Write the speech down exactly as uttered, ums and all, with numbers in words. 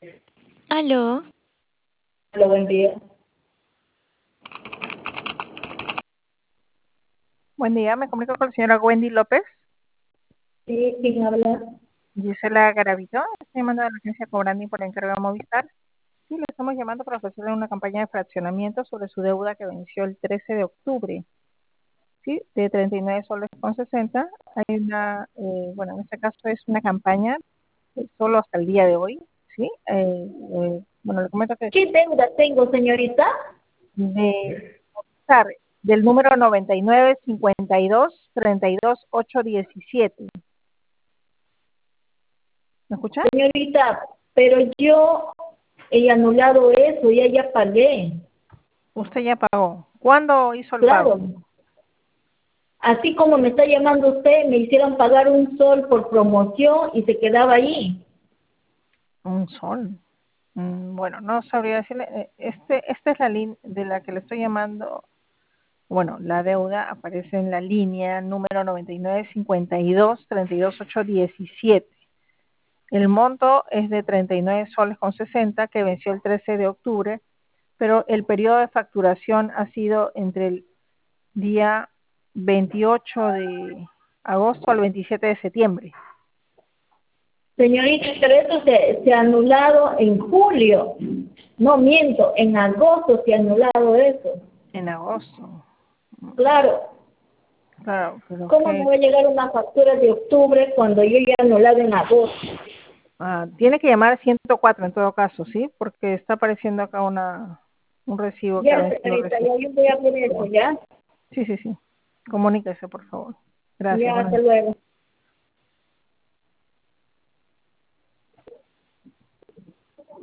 Aló, Hola, buen día. Buen día, me comunico con la señora Wendy López. Sí, ¿quién habla? Gisela Garavito, estoy llamando de la agencia Cobrandi por encargo de Movistar. Sí, le estamos llamando para ofrecerle una campaña de fraccionamiento sobre su deuda que venció el trece de octubre, ¿sí? De treinta y nueve soles con sesenta. Hay una, eh, bueno, en este caso es una campaña eh, solo hasta el día de hoy, ¿sí? Eh, eh, bueno, le comento que ¿Qué deuda tengo, señorita? de Movistar, del número noventa y nueve cincuenta y dos treinta y dos ocho diecisiete. ¿Me escucha? Señorita, pero yo he anulado eso, ya ya pagué. Usted ya pagó. ¿Cuándo hizo el Claro. pago? Así como me está llamando usted, me hicieron pagar un sol por promoción y se quedaba ahí. Un sol. Mm, Bueno, no sabría decirle. eh, Este, esta es la línea de la que le estoy llamando. Bueno, la deuda aparece en la línea número noventa y nueve cincuenta y dos treinta y dos ocho diecisiete. El monto es de treinta y nueve soles con sesenta que venció el trece de octubre, pero el periodo de facturación ha sido entre el día veintiocho de agosto al veintisiete de septiembre. Señorita, pero eso se, se ha anulado en julio. No miento, en agosto se ha anulado eso. En agosto. Claro. Claro, pero ¿Cómo me que va a llegar una factura de octubre cuando yo ya he anulado en agosto? ah, tiene que llamar a ciento cuatro en todo caso, ¿sí? Porque está apareciendo acá una un recibo que ha Ya, vencido señorita, recién. ya yo voy a hacer eso, ¿ya? Sí, sí, sí. Comuníquese, por favor. Gracias, Ya, buenas hasta noches. luego.